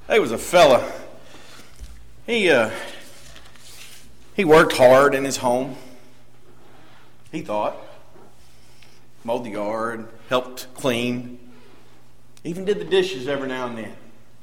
There was a fella. He worked hard in his home. He thought. Mowed the yard, helped clean, even did the dishes every now and then.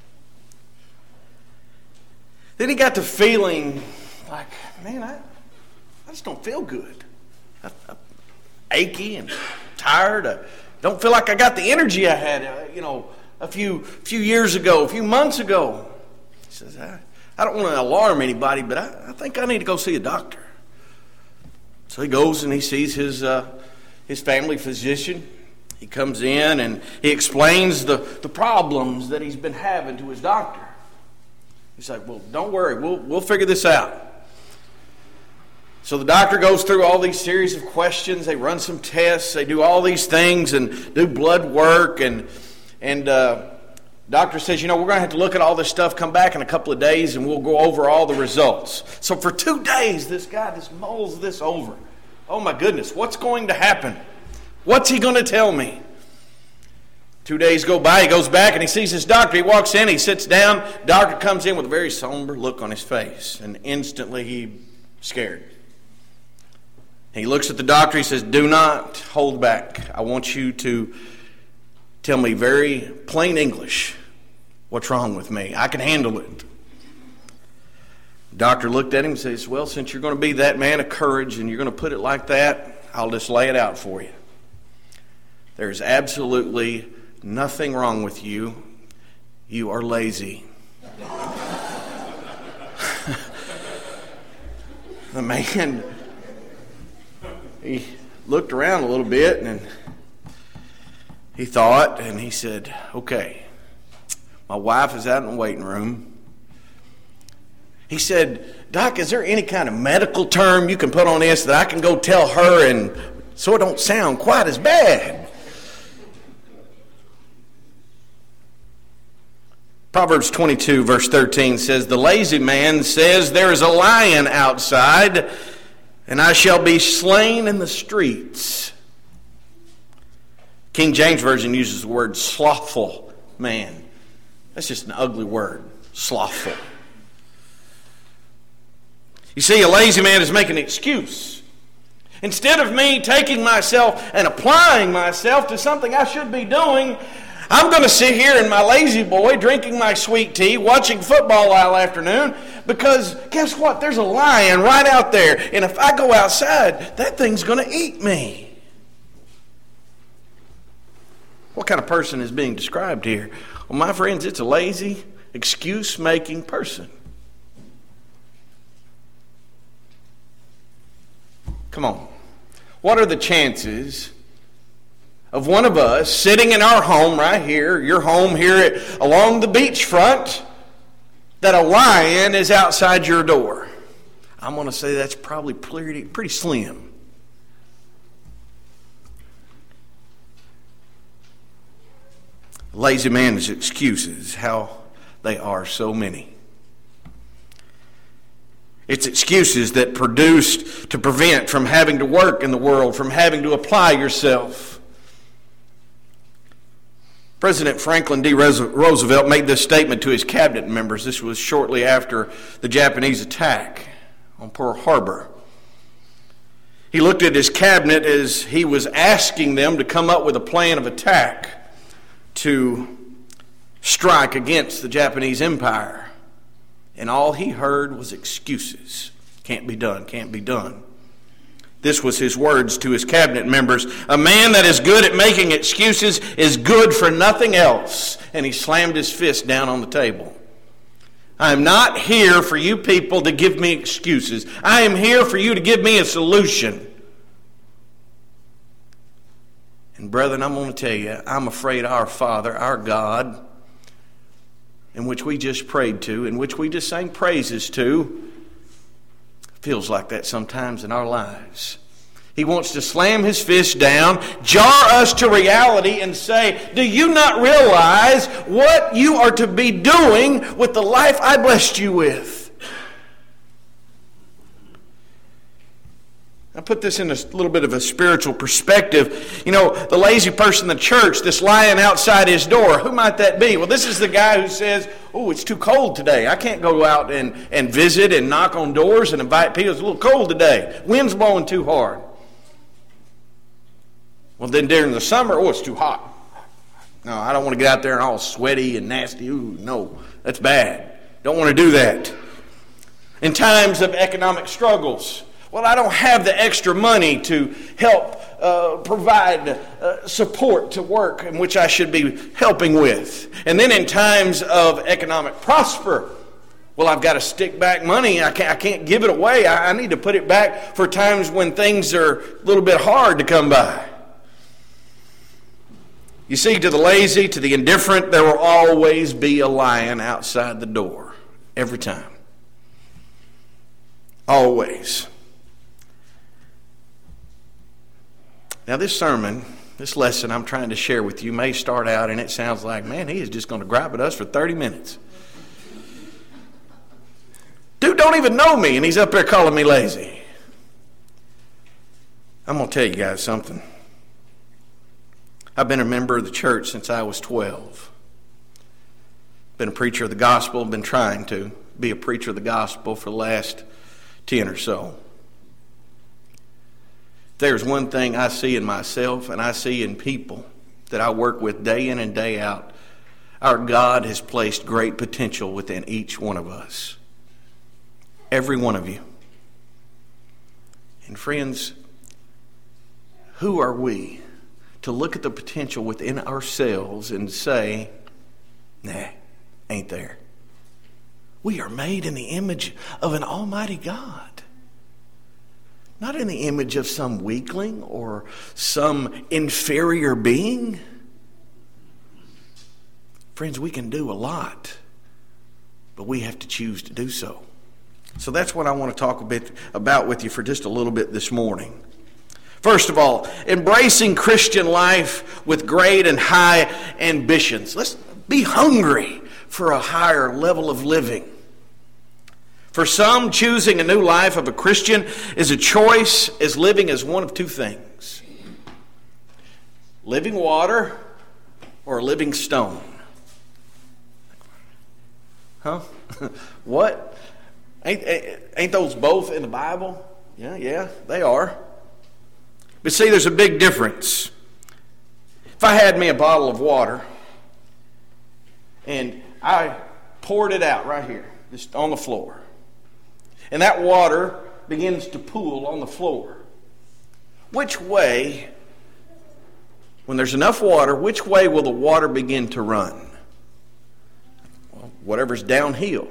Then he got to feeling like, man, I just don't feel good. I'm achy and tired. I don't feel like I got the energy I had, a few years ago, a few months ago. He says, I don't want to alarm anybody, but I think I need to go see a doctor. So he goes and he sees his family physician. He comes in and he explains the problems that he's been having to his doctor. He's like, well, don't worry, we'll figure this out. So the doctor goes through all these series of questions. They run some tests. They do all these things and do blood work. And doctor says, we're going to have to look at all this stuff, come back in a couple of days, and we'll go over all the results. So for 2 days, this guy just mulls this over. Oh, my goodness, what's going to happen? What's he going to tell me? 2 days go by, he goes back and he sees his doctor. He walks in, he sits down. Doctor comes in with a very somber look on his face, and instantly he's scared. He looks at the doctor, he says, do not hold back. I want you to tell me very plain English what's wrong with me. I can handle it. The doctor looked at him and says, well, since you're going to be that man of courage and you're going to put it like that, I'll just lay it out for you. There's absolutely nothing wrong with you. You are lazy. The man, he looked around a little bit and he thought, and he said, okay, my wife is out in the waiting room. He said, Doc, is there any kind of medical term you can put on this that I can go tell her and so it don't sound quite as bad? Proverbs 22, verse 13 says, the lazy man says, there is a lion outside, and I shall be slain in the streets. King James Version uses the word slothful man. That's just an ugly word, slothful. You see, a lazy man is making an excuse. Instead of me taking myself and applying myself to something I should be doing, I'm going to sit here in my lazy boy drinking my sweet tea, watching football all afternoon, because guess what? There's a lion right out there, and if I go outside, that thing's going to eat me. What kind of person is being described here? Well, my friends, it's a lazy, excuse-making person. Come on. What are the chances of one of us sitting in our home right here, your home here along the beachfront, that a lion is outside your door? I'm going to say that's probably pretty slim. Lazy man's excuses, how they are so many. It's excuses that produced to prevent from having to work in the world, from having to apply yourself. President Franklin D. Roosevelt made this statement to his cabinet members. This was shortly after the Japanese attack on Pearl Harbor. He looked at his cabinet as he was asking them to come up with a plan of attack to strike against the Japanese Empire. And all he heard was excuses. Can't be done, can't be done. This was his words to his cabinet members. A man that is good at making excuses is good for nothing else. And he slammed his fist down on the table. I am not here for you people to give me excuses. I am here for you to give me a solution. And brethren, I'm going to tell you, I'm afraid our Father, our God, in which we just prayed to, in which we just sang praises to, feels like that sometimes in our lives. He wants to slam his fist down, jar us to reality, and say, do you not realize what you are to be doing with the life I blessed you with? I put this in a little bit of a spiritual perspective. You know, the lazy person in the church that's lying outside his door, who might that be? Well, this is the guy who says, oh, it's too cold today. I can't go out and visit and knock on doors and invite people. It's a little cold today. Wind's blowing too hard. Well, then during the summer, oh, it's too hot. No, I don't want to get out there and all sweaty and nasty. Ooh, no, that's bad. Don't want to do that. In times of economic struggles, well, I don't have the extra money to help provide support to work in which I should be helping with. And then in times of economic prosper, well, I've got to stick back money. I can't give it away. I need to put it back for times when things are a little bit hard to come by. You see, to the lazy, to the indifferent, there will always be a lion outside the door. Every time. Always. Now this sermon, this lesson I'm trying to share with you may start out and it sounds like, man, he is just going to gripe at us for 30 minutes. Dude don't even know me and he's up there calling me lazy. I'm going to tell you guys something. I've been a member of the church since I was 12. Been a preacher of the gospel, been trying to be a preacher of the gospel for the last 10 or so. There's one thing I see in myself and I see in people that I work with day in and day out. Our God has placed great potential within each one of us. Every one of you. And friends, who are we to look at the potential within ourselves and say, nah, ain't there. We are made in the image of an almighty God. Not in the image of some weakling or some inferior being. Friends, we can do a lot, but we have to choose to do so. So that's what I want to talk a bit about with you for just a little bit this morning. First of all, embracing Christian life with great and high ambitions. Let's be hungry for a higher level of living. For some, choosing a new life of a Christian is a choice as living as one of two things. Living water or a living stone. Huh? What? Ain't those both in the Bible? Yeah, they are. But see, there's a big difference. If I had me a bottle of water and I poured it out right here, just on the floor, and that water begins to pool on the floor, which way, when there's enough water, which way will the water begin to run? Well, whatever's downhill.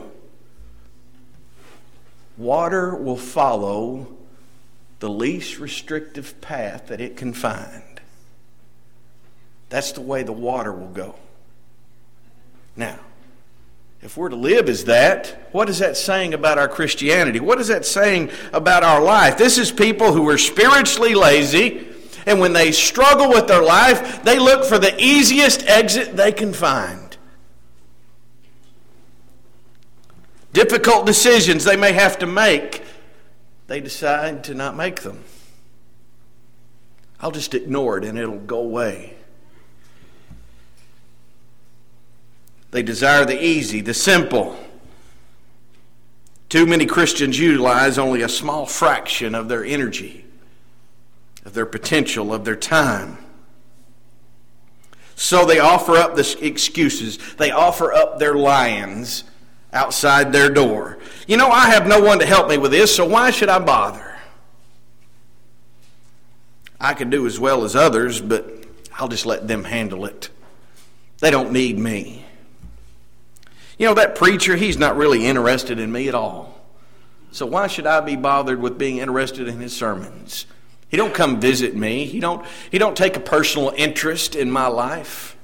Water will follow the least restrictive path that it can find. That's the way the water will go. Now, if we're to live as that, what is that saying about our Christianity? What is that saying about our life? This is people who are spiritually lazy, and when they struggle with their life, they look for the easiest exit they can find. Difficult decisions they may have to make, they decide to not make them. I'll just ignore it and it'll go away. They desire the easy, the simple. Too many Christians utilize only a small fraction of their energy, of their potential, of their time. So they offer up the excuses. They offer up their lions outside their door. You know, I have no one to help me with this, so why should I bother? I can do as well as others, but I'll just let them handle it. They don't need me. You know, that preacher, he's not really interested in me at all. So why should I be bothered with being interested in his sermons? He don't come visit me. He don't take a personal interest in my life.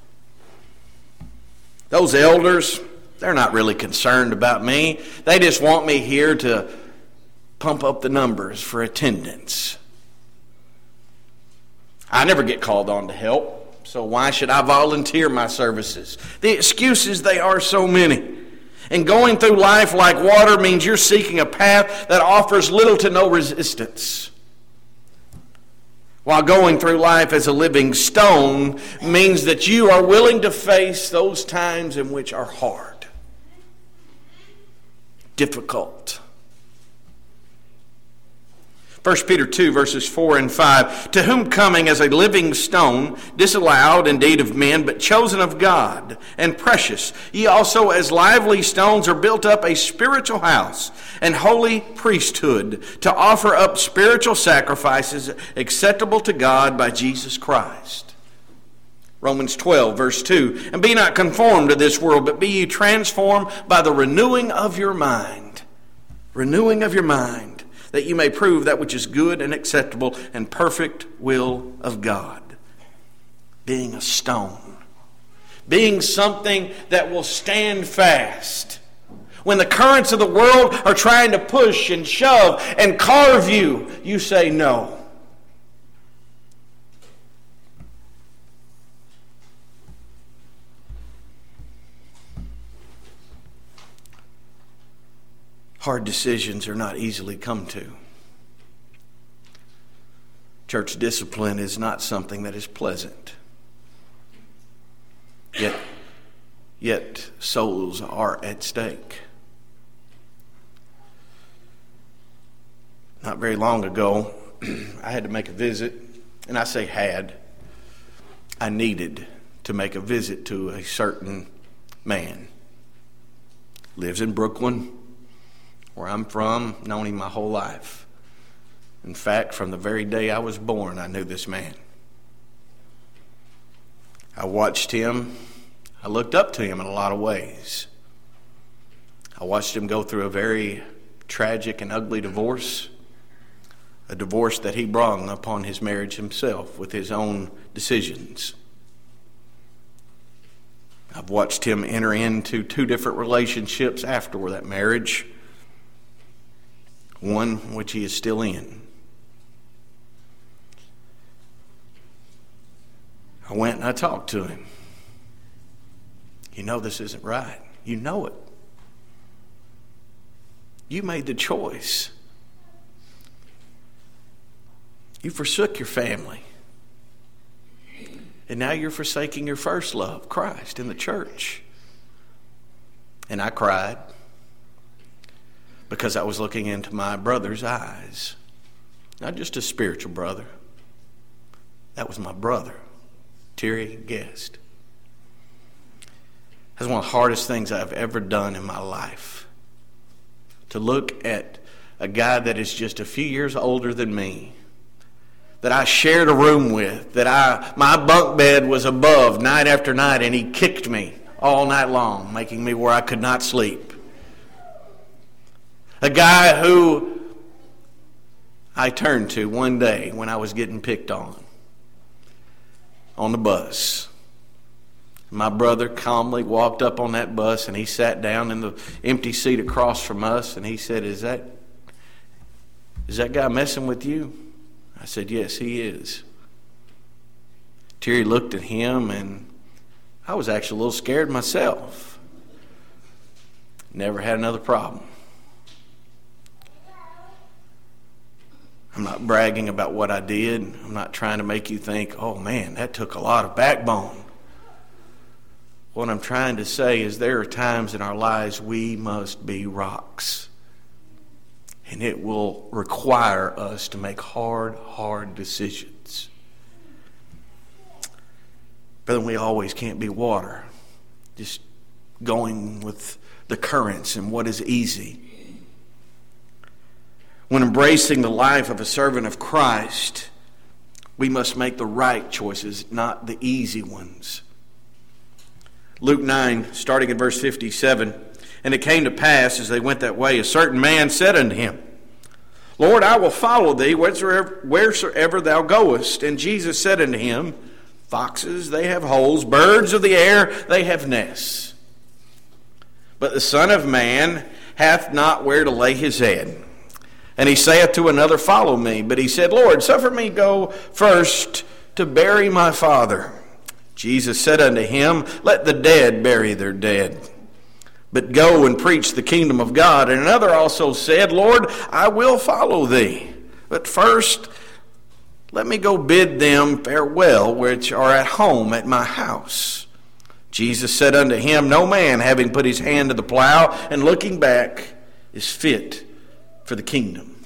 Those elders, they're not really concerned about me. They just want me here to pump up the numbers for attendance. I never get called on to help. So why should I volunteer my services? The excuses, they are so many. And going through life like water means you're seeking a path that offers little to no resistance. while going through life as a living stone means that you are willing to face those times in which are hard, difficult. 1 Peter 2, verses 4 and 5, to whom coming as a living stone, disallowed indeed of men, but chosen of God, and precious, ye also as lively stones are built up a spiritual house, and holy priesthood, to offer up spiritual sacrifices acceptable to God by Jesus Christ. Romans 12, verse 2, and be not conformed to this world, but be ye transformed by the renewing of your mind. Renewing of your mind. That you may prove that which is good and acceptable and perfect will of God. Being a stone. Being something that will stand fast. When the currents of the world are trying to push and shove and carve you, you say no. Hard decisions are not easily come to. Church discipline is not something that is pleasant. Yet souls are at stake. Not very long ago, I had to make a visit, and I say had. I needed to make a visit to a certain man. Lives in Brooklyn, where I'm from, known him my whole life. In fact, from the very day I was born, I knew this man. I watched him. I looked up to him in a lot of ways. I watched him go through a very tragic and ugly divorce, a divorce that he brought upon his marriage himself with his own decisions. I've watched him enter into 2 different relationships after that marriage. One which he is still in. I went and I talked to him. You know this isn't right. You know it. You made the choice. You forsook your family. And now you're forsaking your first love, Christ, in the church. And I cried. Because I was looking into my brother's eyes. Not just a spiritual brother. That was my brother, Terry Guest. That's one of the hardest things I've ever done in my life. To look at a guy that is just a few years older than me. That I shared a room with. That my bunk bed was above night after night, and he kicked me all night long, making me where I could not sleep. A guy who I turned to one day when I was getting picked on the bus. My brother calmly walked up on that bus and he sat down in the empty seat across from us and he said, Is that guy messing with you? I said, yes, he is. Terry looked at him and I was actually a little scared myself. Never had another problem. I'm not bragging about what I did. I'm not trying to make you think, oh man, that took a lot of backbone. What I'm trying to say is there are times in our lives we must be rocks. And it will require us to make hard decisions. But then we always can't be water. Just going with the currents and what is easy. When embracing the life of a servant of Christ, we must make the right choices, not the easy ones. Luke 9, starting at verse 57, and it came to pass, as they went that way, a certain man said unto him, Lord, I will follow thee wheresoever thou goest. And Jesus said unto him, Foxes, they have holes, birds of the air, they have nests. But the Son of Man hath not where to lay his head. And he saith to another, Follow me. But he said, Lord, suffer me go first to bury my father. Jesus said unto him, Let the dead bury their dead. But go and preach the kingdom of God. And another also said, Lord, I will follow thee. But first, Let me go bid them farewell, which are at home at my house. Jesus said unto him, No man, having put his hand to the plow and looking back, is fit for the kingdom.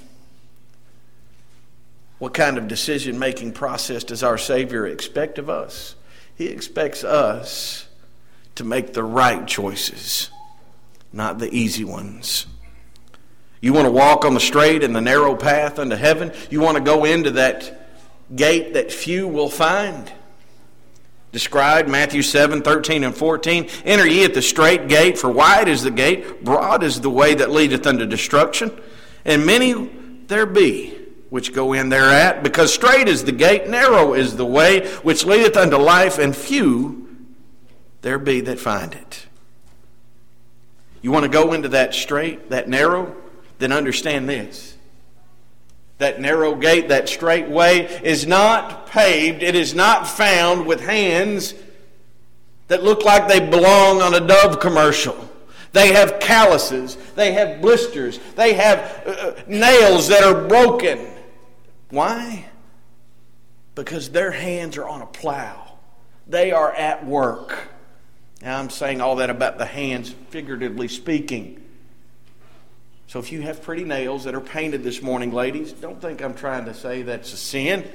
What kind of decision-making process does our Savior expect of us? He expects us to make the right choices, not the easy ones. You want to walk on the straight and the narrow path unto heaven? You want to go into that gate that few will find? Described Matthew 7:13 and 14. Enter ye at the strait gate, for wide is the gate, broad is the way that leadeth unto destruction, and many there be which go in thereat, because strait is the gate, narrow is the way which leadeth unto life, and few there be that find it. You want to go into that strait, that narrow? Then understand this. That narrow gate, that straight way is not paved. It is not found with hands that look like they belong on a Dove commercial. They have calluses. They have blisters. They have nails that are broken. Why? Because their hands are on a plow. They are at work. Now I'm saying all that about the hands, figuratively speaking. So if you have pretty nails that are painted this morning, ladies, don't think I'm trying to say that's a sin.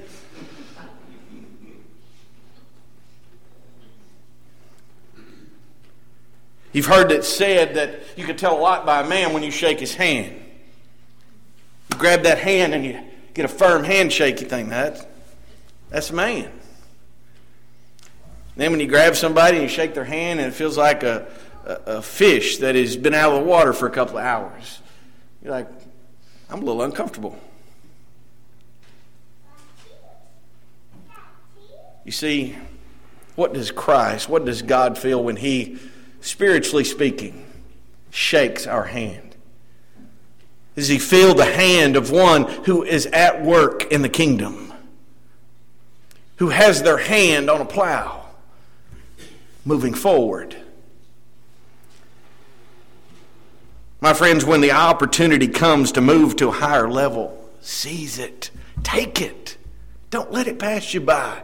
You've heard it said that you can tell a lot by a man when you shake his hand. You grab that hand and you get a firm handshake, you think that's a man. Then when you grab somebody and you shake their hand and it feels like a fish that has been out of the water for a couple of hours, you're like, I'm a little uncomfortable. You see, what does God feel when He, spiritually speaking, shakes our hand? Does He feel the hand of one who is at work in the kingdom, who has their hand on a plow, moving forward? My friends, when the opportunity comes to move to a higher level, seize it. Take it. Don't let it pass you by.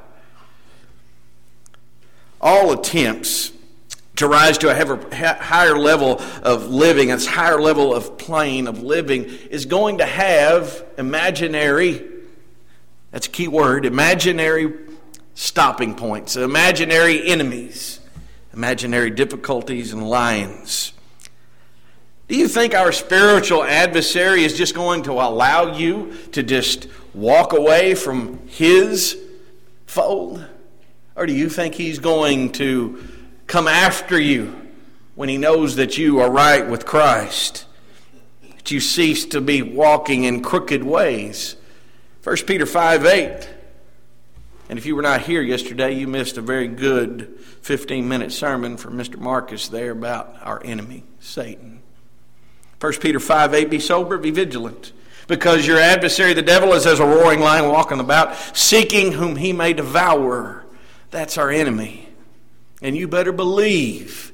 All attempts to rise to a higher level of living, a higher level of plane of living, is going to have imaginary, that's a key word, imaginary stopping points, imaginary enemies, imaginary difficulties and lions. Do you think our spiritual adversary is just going to allow you to just walk away from his fold? Or do you think he's going to come after you when he knows that you are right with Christ, that you cease to be walking in crooked ways? 1 Peter 5:8. And if you were not here yesterday, you missed a very good 15-minute sermon from Mr. Marcus there about our enemy, Satan. 1 Peter 5:8, be sober, be vigilant, because your adversary, the devil, is as a roaring lion walking about, seeking whom he may devour. That's our enemy. And you better believe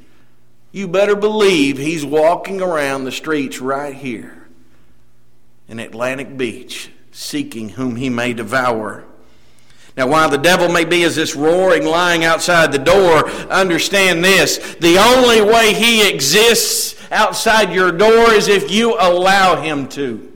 he's walking around the streets right here in Atlantic Beach, seeking whom he may devour. Now, while the devil may be as this roaring lion outside the door, understand this: the only way he exists outside your door is if you allow him to.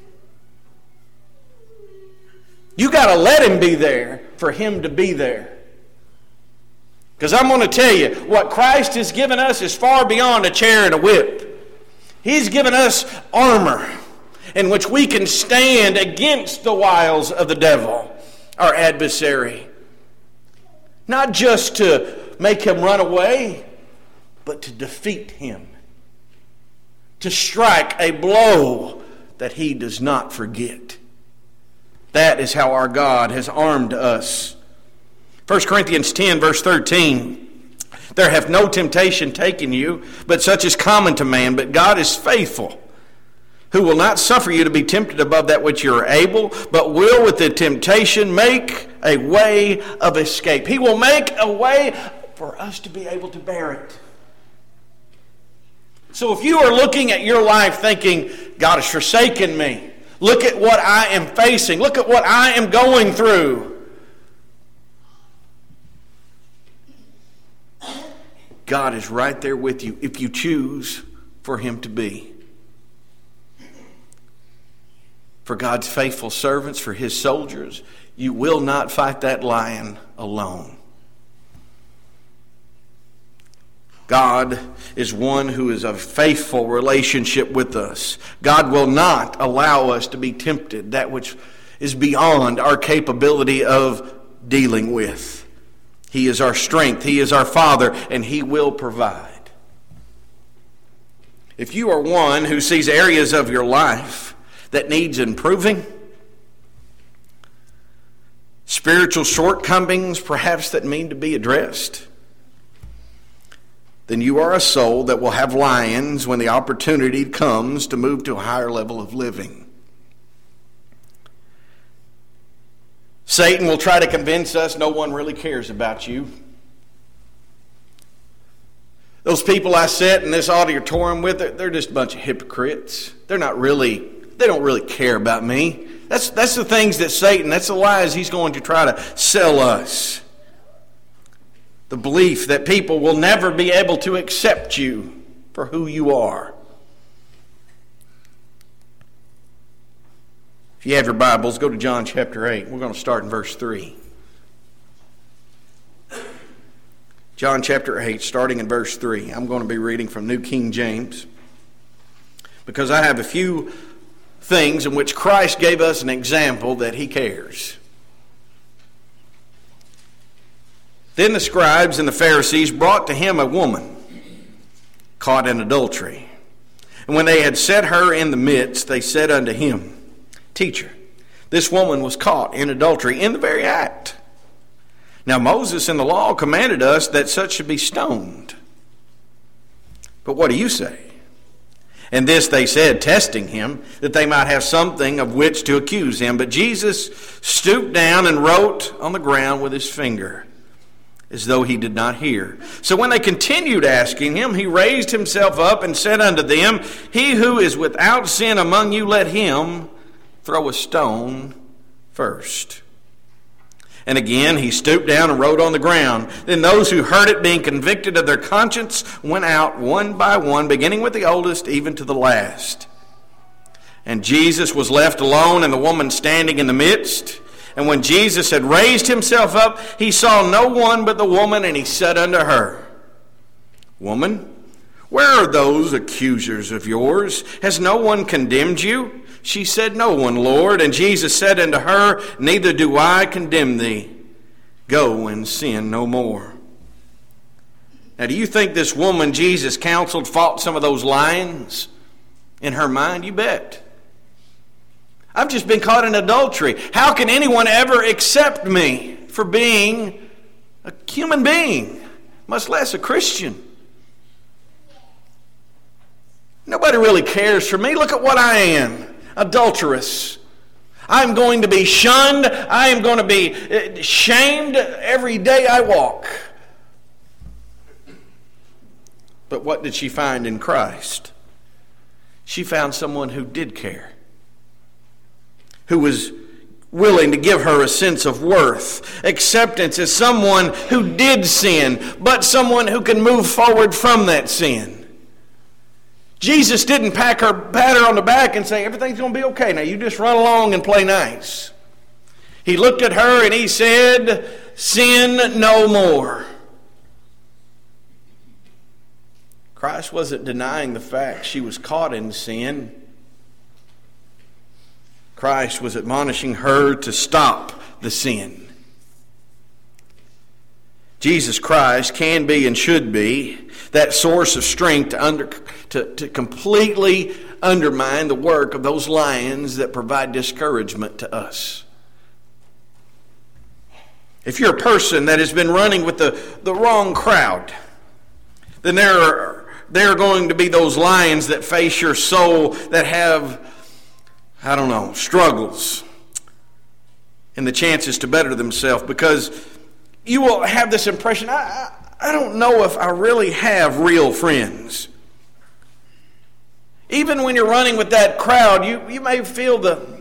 You got to let him be there for him to be there. Because I'm going to tell you, what Christ has given us is far beyond a chair and a whip. He's given us armor in which we can stand against the wiles of the devil, our adversary. Not just to make him run away, but to defeat him. To strike a blow that he does not forget. That is how our God has armed us. 1 Corinthians 10, verse 13. There hath no temptation taken you, but such is common to man. But God is faithful, who will not suffer you to be tempted above that which you are able, but will with the temptation make a way of escape. He will make a way for us to be able to bear it. So if you are looking at your life thinking, God has forsaken me, Look at what I am facing. Look at what I am going through. God is right there with you if you choose for Him to be. For God's faithful servants, for His soldiers, you will not fight that lion alone. God is one who is a faithful relationship with us. God will not allow us to be tempted, that which is beyond our capability of dealing with. He is our strength. He is our Father, and He will provide. If you are one who sees areas of your life that needs improving, spiritual shortcomings perhaps that need to be addressed, then you are a soul that will have lions when the opportunity comes to move to a higher level of living. Satan will try to convince us no one really cares about you. Those people I sit in this auditorium with, they're just a bunch of hypocrites. They don't really care about me. That's the things that Satan, that's the lies he's going to try to sell us. The belief that people will never be able to accept you for who you are. If you have your Bibles, go to John chapter 8. We're going to start in verse 3. John chapter 8, starting in verse 3. I'm going to be reading from New King James because I have a few things in which Christ gave us an example that He cares. Then the scribes and the Pharisees brought to Him a woman caught in adultery. And when they had set her in the midst, they said unto Him, Teacher, this woman was caught in adultery in the very act. Now Moses in the law commanded us that such should be stoned. But what do you say? And this they said, testing Him, that they might have something of which to accuse Him. But Jesus stooped down and wrote on the ground with His finger, as though He did not hear. So when they continued asking Him, He raised Himself up and said unto them, He who is without sin among you, let him throw a stone first. And again He stooped down and wrote on the ground. Then those who heard it, being convicted of their conscience, went out one by one, beginning with the oldest, even to the last. And Jesus was left alone, and the woman standing in the midst. And when Jesus had raised Himself up, He saw no one but the woman, and He said unto her, Woman, where are those accusers of yours? Has no one condemned you? She said, No one, Lord. And Jesus said unto her, Neither do I condemn thee. Go and sin no more. Now, do you think this woman Jesus counseled fought some of those lions in her mind? You bet. I've just been caught in adultery. How can anyone ever accept me for being a human being, much less a Christian? Nobody really cares for me. Look at what I am, adulterous. I'm going to be shunned. I am going to be shamed every day I walk. But what did she find in Christ? She found someone who did care, who was willing to give her a sense of worth, acceptance as someone who did sin, but someone who can move forward from that sin. Jesus didn't pat her on the back and say, everything's going to be okay. Now you just run along and play nice. He looked at her and He said, sin no more. Christ wasn't denying the fact she was caught in sin. Christ was admonishing her to stop the sin. Jesus Christ can be and should be that source of strength to completely undermine the work of those lions that provide discouragement to us. If you're a person that has been running with the wrong crowd, then there are going to be those lions that face your soul that have, struggles and the chances to better themselves, because you will have this impression, I don't know if I really have real friends. Even when you're running with that crowd, you may feel the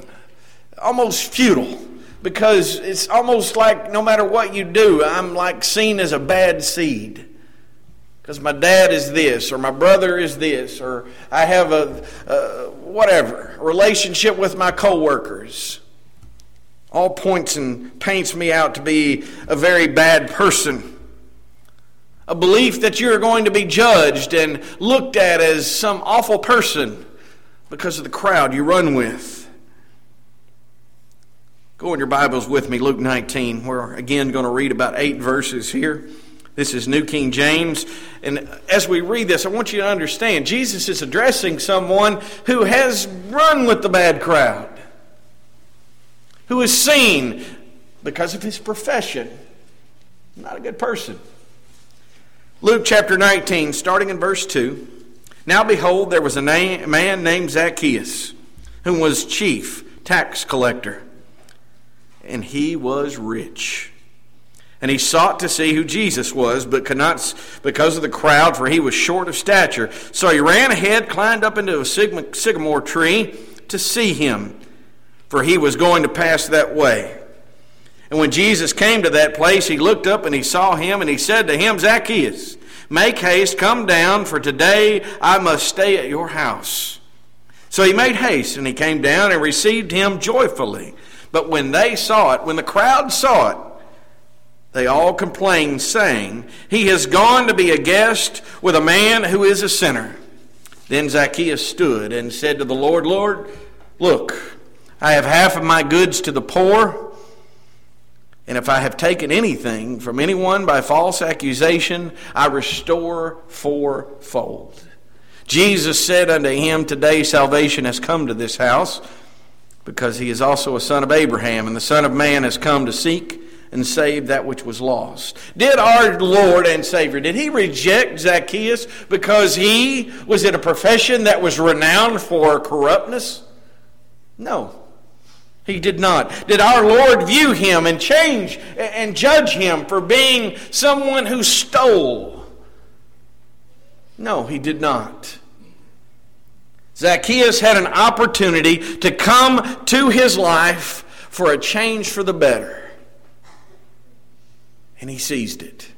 almost futile, because it's almost like no matter what you do, I'm like seen as a bad seed. Because my dad is this, or my brother is this, or I have a relationship with my coworkers. All points and paints me out to be a very bad person. A belief that you're going to be judged and looked at as some awful person because of the crowd you run with. Go in your Bibles with me, Luke 19. We're again going to read about 8 verses here. This is New King James. And as we read this, I want you to understand, Jesus is addressing someone who has run with the bad crowd, who is seen, because of his profession, not a good person. Luke chapter 19, starting in verse 2. Now behold, there was a man named Zacchaeus, who was chief tax collector, and he was rich. And he sought to see who Jesus was, but could not because of the crowd, for he was short of stature. So he ran ahead, climbed up into a sycamore tree to see him, for he was going to pass that way. And when Jesus came to that place, he looked up and he saw him, and he said to him, Zacchaeus, make haste, come down, for today I must stay at your house. So he made haste, and he came down and received him joyfully. But when they saw it, when the crowd saw it, they all complained, saying, he has gone to be a guest with a man who is a sinner. Then Zacchaeus stood and said to the Lord, Lord, look, I have half of my goods to the poor, and if I have taken anything from anyone by false accusation, I restore fourfold. Jesus said unto him, today salvation has come to this house, because he is also a son of Abraham, and the Son of Man has come to seek and save that which was lost. Did our Lord and Savior, did he reject Zacchaeus because he was in a profession that was renowned for corruptness? No. He did not. Did our Lord view him and change and judge him for being someone who stole? No, he did not. Zacchaeus had an opportunity to come to his life for a change for the better. And he seized it.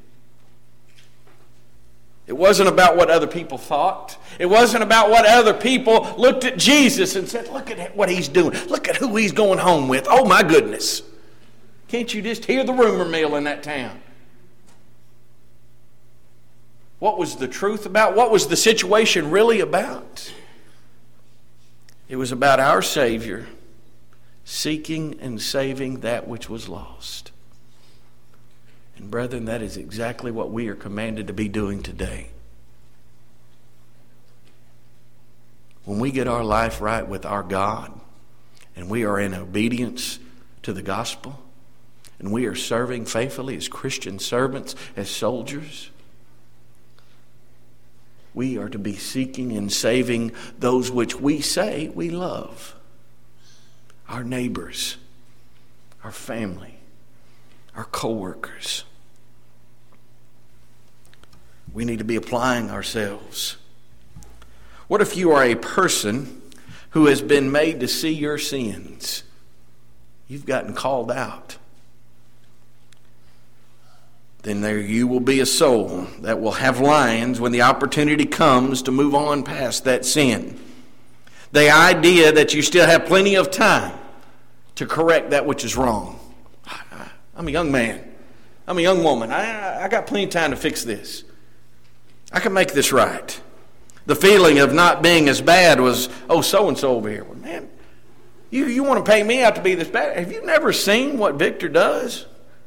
It wasn't about what other people thought. It wasn't about what other people looked at Jesus and said, look at what he's doing. Look at who he's going home with. Oh my goodness. Can't you just hear the rumor mill in that town? What was the truth about? What was the situation really about? It was about our Savior seeking and saving that which was lost. And brethren, that is exactly what we are commanded to be doing today. When we get our life right with our God, and we are in obedience to the gospel, and we are serving faithfully as Christian servants, as soldiers, we are to be seeking and saving those which we say we love. Our neighbors, our family, our co-workers. We need to be applying ourselves. What if you are a person who has been made to see your sins? You've gotten called out. Then there you will be a soul that will have lions when the opportunity comes to move on past that sin. The idea that you still have plenty of time to correct that which is wrong. I'm a young man. I'm a young woman. I got plenty of time to fix this. I can make this right. The feeling of not being as bad was, oh, so-and-so over here. Well, man, you want to pay me out to be this bad? Have you never seen what Victor does?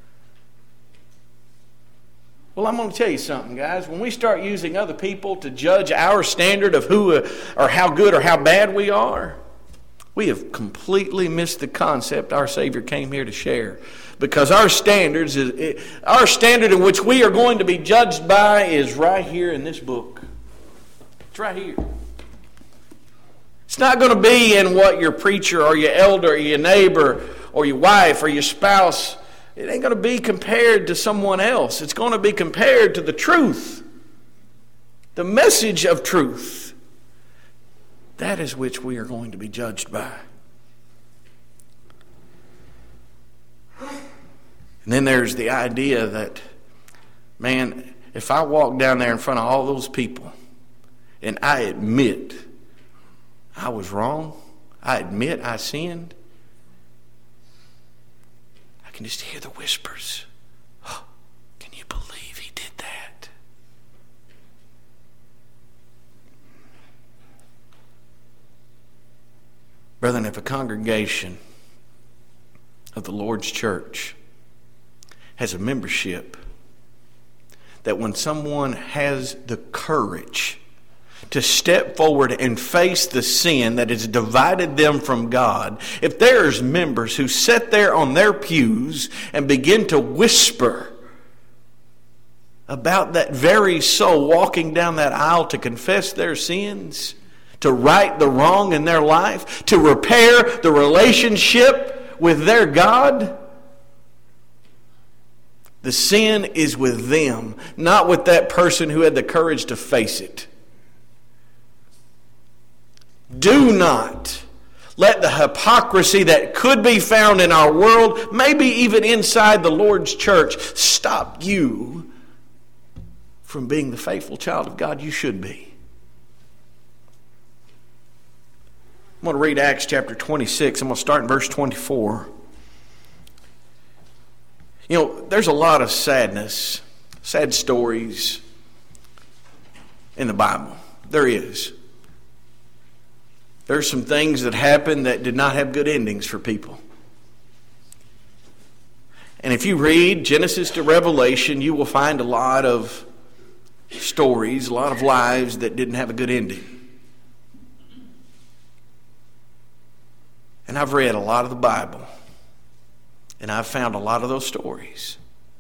Well, I'm going to tell you something, guys. When we start using other people to judge our standard of who or how good or how bad we are, we have completely missed the concept our Savior came here to share. Because our standard in which we are going to be judged by is right here in this book. It's right here. It's not going to be in what your preacher or your elder or your neighbor or your wife or your spouse. It ain't going to be compared to someone else. It's going to be compared to the truth. The message of truth. That is which we are going to be judged by. And then there's the idea that, man, if I walk down there in front of all those people and I admit I was wrong, I admit I sinned, I can just hear the whispers. Oh, can you believe he did that? Brethren, if a congregation of the Lord's church has a membership that when someone has the courage to step forward and face the sin that has divided them from God, if there's members who sit there on their pews and begin to whisper about that very soul walking down that aisle to confess their sins, to right the wrong in their life, to repair the relationship with their God, the sin is with them, not with that person who had the courage to face it. Do not let the hypocrisy that could be found in our world, maybe even inside the Lord's church, stop you from being the faithful child of God you should be. I'm going to read Acts chapter 26. I'm going to start in verse 24. You know, there's a lot of sadness, sad stories in the Bible. There is. There's some things that happened that did not have good endings for people. And if you read Genesis to Revelation, you will find a lot of stories, a lot of lives that didn't have a good ending. And I've read a lot of the Bible, and I've found a lot of those stories.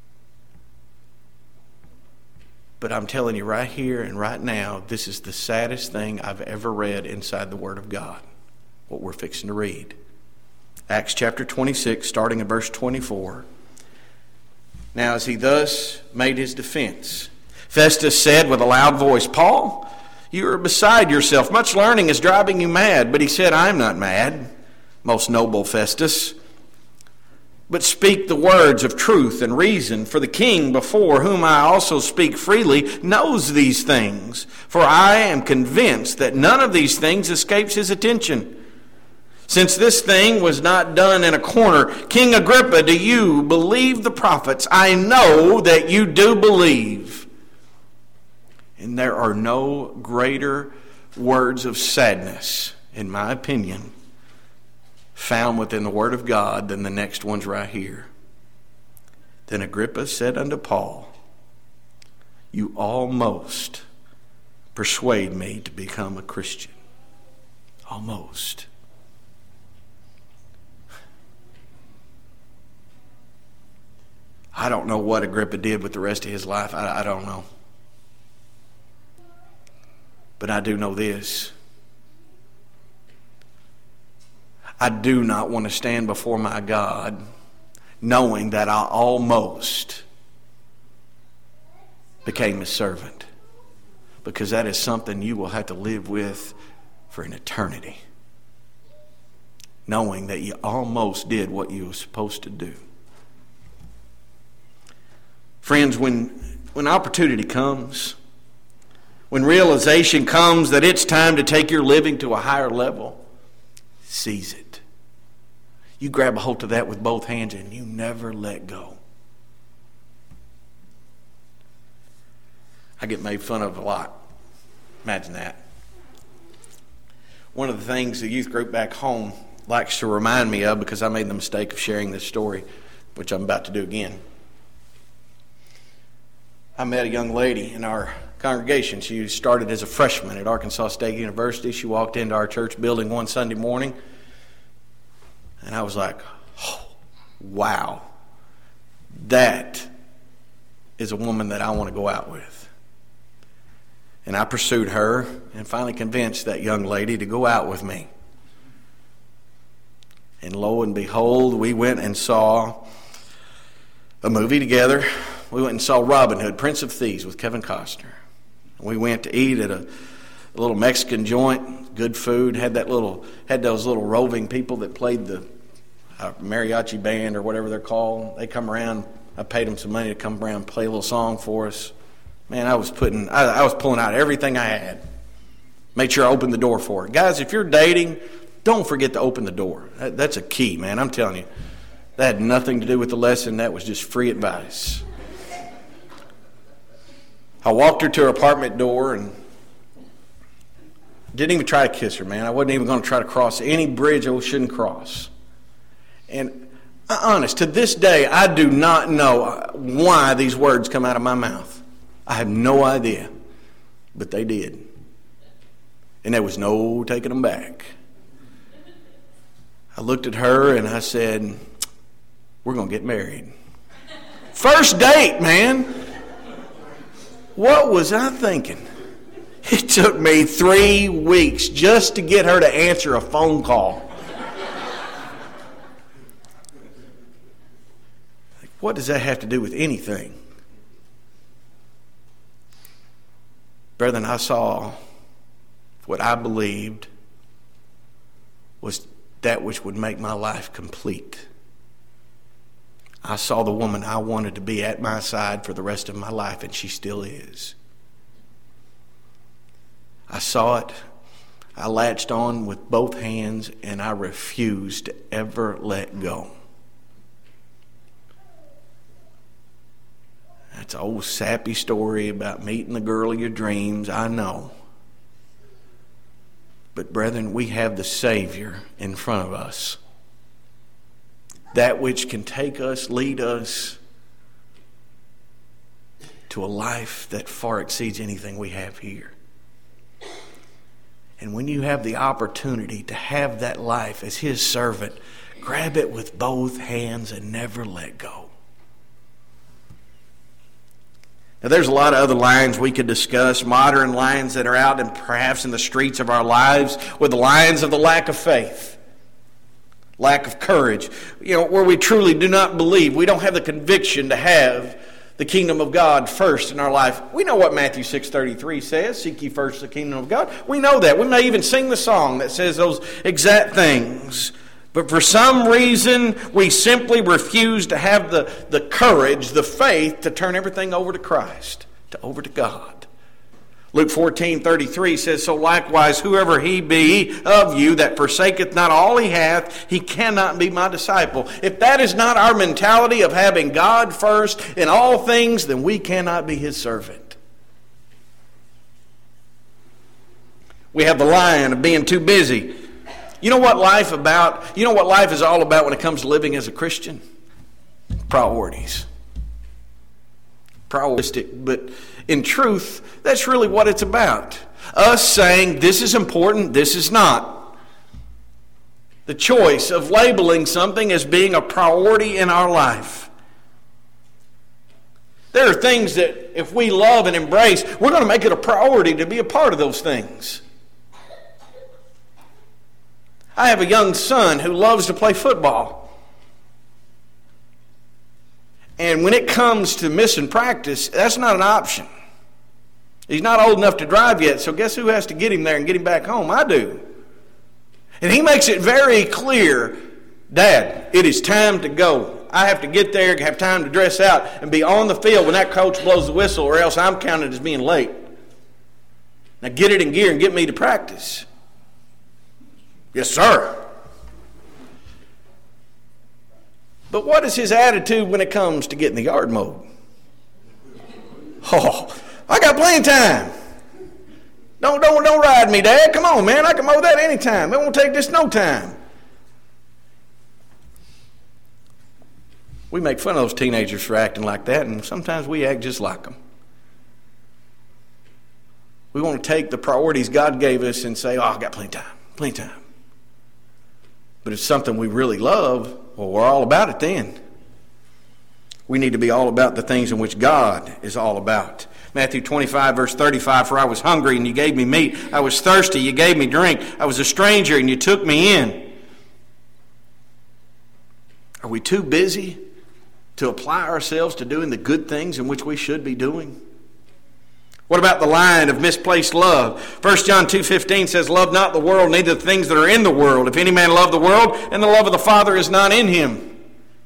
But I'm telling you right here and right now, this is the saddest thing I've ever read inside the Word of God, what we're fixing to read. Acts chapter 26, starting in verse 24. Now as he thus made his defense, Festus said with a loud voice, Paul, you are beside yourself. Much learning is driving you mad. But he said, I am not mad, most noble Festus, but speak the words of truth and reason. For the king, before whom I also speak freely, knows these things. For I am convinced that none of these things escapes his attention. Since this thing was not done in a corner, King Agrippa, do you believe the prophets? I know that you do believe. And there are no greater words of sadness, in my opinion, found within the Word of God than the next ones right here. Then Agrippa said unto Paul, you almost persuade me to become a Christian. Almost. I don't know what Agrippa did with the rest of his life. I don't know. But I do know this. I do not want to stand before my God knowing that I almost became his servant. Because that is something you will have to live with for an eternity. Knowing that you almost did what you were supposed to do. Friends, when opportunity comes, when realization comes that it's time to take your living to a higher level, seize it. You grab a hold of that with both hands and you never let go. I get made fun of a lot. Imagine that. One of the things the youth group back home likes to remind me of, because I made the mistake of sharing this story, which I'm about to do again. I met a young lady in our congregation. She started as a freshman at Arkansas State University. She walked into our church building one Sunday morning, and I was like, oh, wow, that is a woman that I want to go out with. And I pursued her and finally convinced that young lady to go out with me. And lo and behold, we went and saw a movie together. We went and saw Robin Hood, Prince of Thieves with Kevin Costner. We went to eat at a little Mexican joint, good food, had those little roving people that played the a mariachi band or whatever they're called. They come around. I paid them some money to come around and play a little song for us. Man, I was pulling out everything I had. Made sure I opened the door for it. Guys, if you're dating, don't forget to open the door. That's a key, man. I'm telling you. That had nothing to do with the lesson. That was just free advice. I walked her to her apartment door and didn't even try to kiss her, man. I wasn't even going to try to cross any bridge I shouldn't cross. And honest, to this day, I do not know why these words come out of my mouth. I have no idea. But they did. And there was no taking them back. I looked at her and I said, we're going to get married. First date, man. What was I thinking? It took me 3 weeks just to get her to answer a phone call. What does that have to do with anything? Brethren, I saw what I believed was that which would make my life complete. I saw the woman I wanted to be at my side for the rest of my life, and she still is. I saw it. I latched on with both hands, and I refused to ever let go. That's an old sappy story about meeting the girl of your dreams, I know. But brethren, we have the Savior in front of us. That which can take us, lead us to a life that far exceeds anything we have here. And when you have the opportunity to have that life as His servant, grab it with both hands and never let go. Now, there's a lot of other lines we could discuss, modern lines that are out and perhaps in the streets of our lives, with the lines of the lack of faith, lack of courage, where we truly do not believe. We don't have the conviction to have the kingdom of God first in our life. We know what Matthew 6:33 says, seek ye first the kingdom of God. We know that. We may even sing the song that says those exact things. But for some reason, we simply refuse to have the courage, the faith to turn everything over to Christ, over to God. Luke 14:33 says, so likewise, whoever he be of you that forsaketh not all he hath, he cannot be my disciple. If that is not our mentality of having God first in all things, then we cannot be His servant. We have the line of being too busy. You know what life about? You know what life is all about when it comes to living as a Christian? Priorities. Prioristic, but in truth, that's really what it's about. Us saying this is important, this is not. The choice of labeling something as being a priority in our life. There are things that if we love and embrace, we're going to make it a priority to be a part of those things. I have a young son who loves to play football. And when it comes to missing practice, that's not an option. He's not old enough to drive yet, so guess who has to get him there and get him back home? I do. And he makes it very clear, Dad, it is time to go. I have to get there, have time to dress out, and be on the field when that coach blows the whistle, or else I'm counted as being late. Now get it in gear and get me to practice. Yes, sir. But what is his attitude when it comes to getting the yard mowed? Oh, I got plenty of time. Don't ride me, Dad. Come on, man. I can mow that anytime. It won't take just no time. We make fun of those teenagers for acting like that, and sometimes we act just like them. We want to take the priorities God gave us and say, I got plenty of time. But if it's something we really love, well, we're all about it then. We need to be all about the things in which God is all about. Matthew 25, verse 35, for I was hungry and you gave me meat. I was thirsty, you gave me drink. I was a stranger and you took me in. Are we too busy to apply ourselves to doing the good things in which we should be doing? What about the line of misplaced love? 1 John 2:15 says, love not the world, neither the things that are in the world. If any man love the world, and the love of the Father is not in him.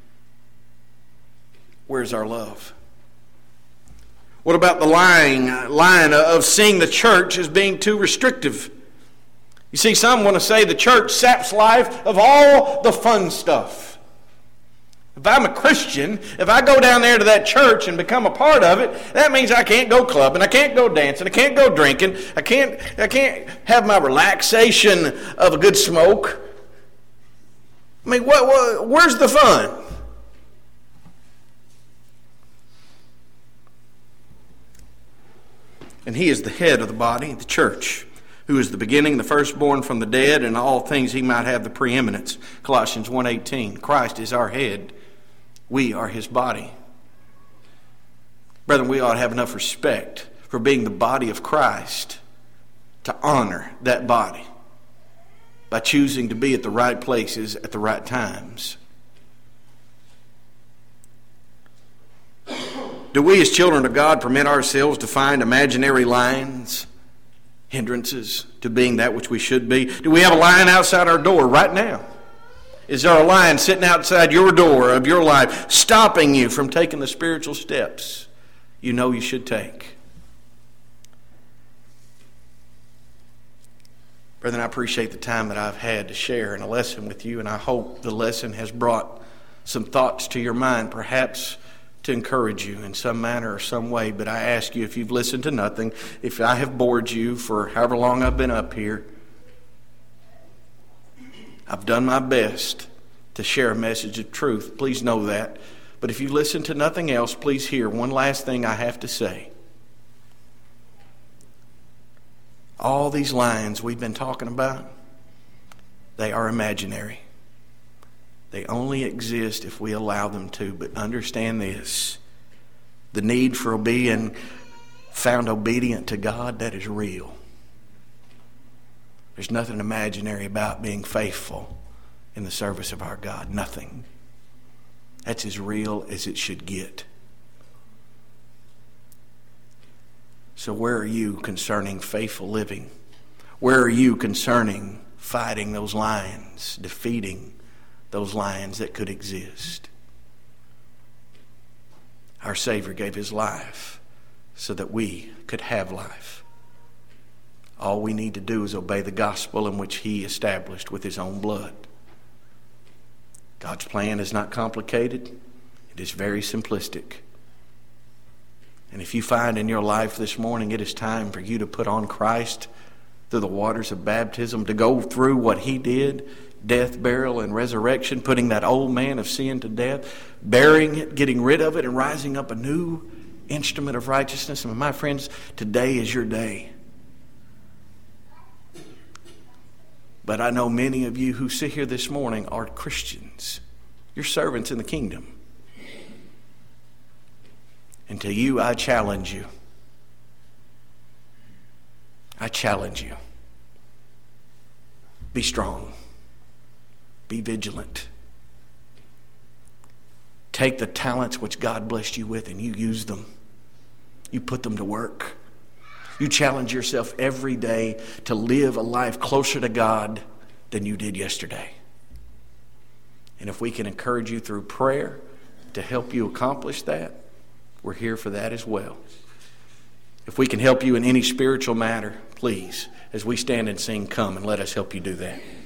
Where's our love? What about the line of seeing the church as being too restrictive? You see, some want to say the church saps life of all the fun stuff. If I'm a Christian, if I go down there to that church and become a part of it, that means I can't go clubbing, I can't go dancing, I can't go drinking, I can't have my relaxation of a good smoke. I mean, where's the fun? And he is the head of the body, the church, who is the beginning, the firstborn from the dead, and all things he might have the preeminence. Colossians 1:18. Christ is our head. We are his body. Brethren, we ought to have enough respect for being the body of Christ to honor that body by choosing to be at the right places at the right times. Do we as children of God permit ourselves to find imaginary lines, hindrances to being that which we should be? Do we have a line outside our door right now? Is there a line sitting outside your door of your life stopping you from taking the spiritual steps you know you should take? Brethren, I appreciate the time that I've had to share in a lesson with you, and I hope the lesson has brought some thoughts to your mind, perhaps to encourage you in some manner or some way. But I ask you, if you've listened to nothing, if I have bored you for however long I've been up here, I've done my best to share a message of truth. Please know that. But if you listen to nothing else, please hear one last thing I have to say. All these lines we've been talking about, they are imaginary. They only exist if we allow them to. But understand this, the need for being found obedient to God, that is real. There's nothing imaginary about being faithful in the service of our God. Nothing. That's as real as it should get. So where are you concerning faithful living? Where are you concerning fighting those lions, defeating those lions that could exist? Our Savior gave his life so that we could have life. All we need to do is obey the gospel in which he established with his own blood. God's plan is not complicated. It is very simplistic. And if you find in your life this morning it is time for you to put on Christ through the waters of baptism, to go through what he did, death, burial, and resurrection, putting that old man of sin to death, burying it, getting rid of it, and rising up a new instrument of righteousness. And my friends, today is your day. But I know many of you who sit here this morning are Christians. You're servants in the kingdom. And to you, I challenge you. I challenge you. Be strong. Be vigilant. Take the talents which God blessed you with and you use them. You put them to work. You challenge yourself every day to live a life closer to God than you did yesterday. And if we can encourage you through prayer to help you accomplish that, we're here for that as well. If we can help you in any spiritual matter, please, as we stand and sing, come and let us help you do that.